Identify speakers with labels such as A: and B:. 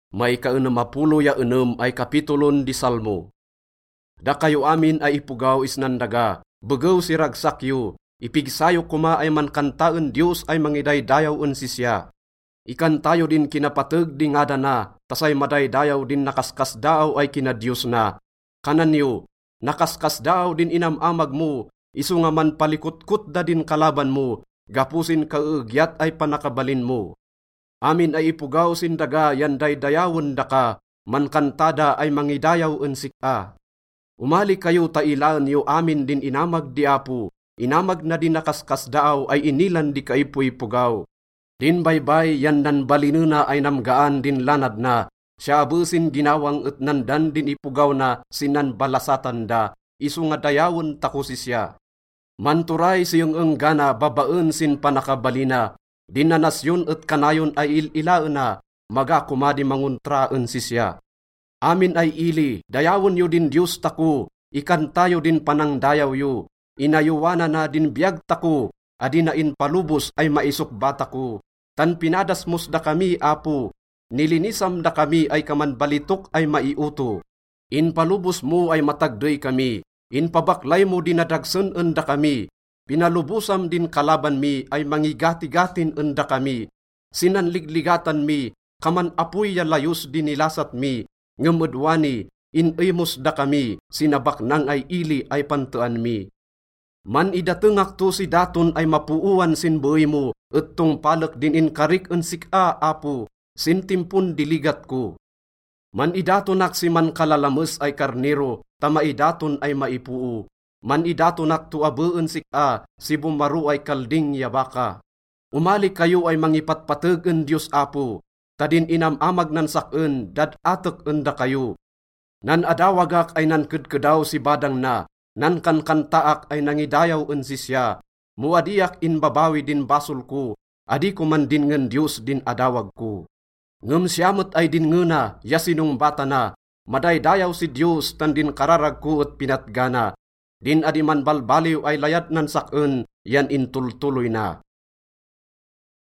A: May kaenamapulo ya enem ay kapitulon di Salmo. Da kayo amin ay ipugaw isnandaga, begaw si ragsakyo, ipigsayo kuma ay mankantaen Dios ay mangidaydayaw sisya. Ikan tayo din kinapateg di ngada na, tasay madaydayaw din nakaskas daaw ay kina Dios na. Kananyo, nakaskas daaw din inamamag mo, isu nga man palikutkut da din kalaban mo, gapusin kaugyat ay panakabalin mo. Amin ay ipugaw sindaga yan daydayawon da ka, mankantada ay mangidayaw sika. Umali kayo tailan yo amin din inamag di apo, inamag na din nakaskas daaw ay inilan di kaipuipugaw. Din baybay yan nan balinuna ay namgaan din lanad na, siya abusin ginawang et nandan din ipugaw na sinan balasatan da, isu nga dayawon takusi siya. Manturay siyong enggana babaen sin panakabalina, din na nasyon et kanayon ay ililaan na, maga kumadi manguntraan sisya. Amin ay ili, dayawon yo din Diyos tako, ikan tayo din panangdayaw yo, inayuwana na din biyag tako, adi na in palubos ay maisok bata ko. Tan pinadas mos da kami apo, nilinisam da kami ay kaman balitok ay maiuto. In palubos mo ay matagdoy kami, in pabaklay mo dinadagsen enda kami, pinalubusam din kalaban mi ay mangigati-gatin enda kami, sinanligligatan mi, kaman apoy ya layos dinilasat mi, ngemedwani, inimos da kami, sinabak nang ay ili ay pantuan mi. Man idatengak to si daton ay mapuuan sin buhay mo, et tong palek din inkarik sika apo, sintimpun diligat ko. Man idatonak si man kalalames ay karnero, tama idaton ay maipuu. Man idatonak tu abeen sika, si bumaru ay kalding yabaka. Umali kayo ay mangipatpategen Diyos apo, tadin inamamag nan saken, dad atek enda kayo. Nan adawagak ay nankedkedaw si badang na, nan kankantaak ay nangidayaw sisya. Muadiak in babawi din basol ko, adi ko man din ngen Diyos din adawag ko. Ngem siyamot ay din ngena, yasinong bata na, madaydayaw si Diyos tan din kararag ko at pinatgana. Din adi man balbaliw ay layat nan saken, yan intultuloy na.